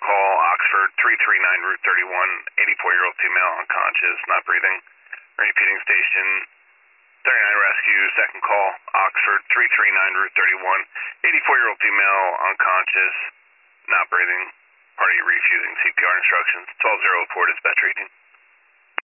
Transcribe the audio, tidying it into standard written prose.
call, Oxford 339 Route 31, 84-year-old female unconscious, not breathing. Repeating station 39 Rescue, second call, Oxford 339 Route 31, 84-year-old female unconscious, not breathing. Party refusing CPR instructions. 12-0 report dispatch rating.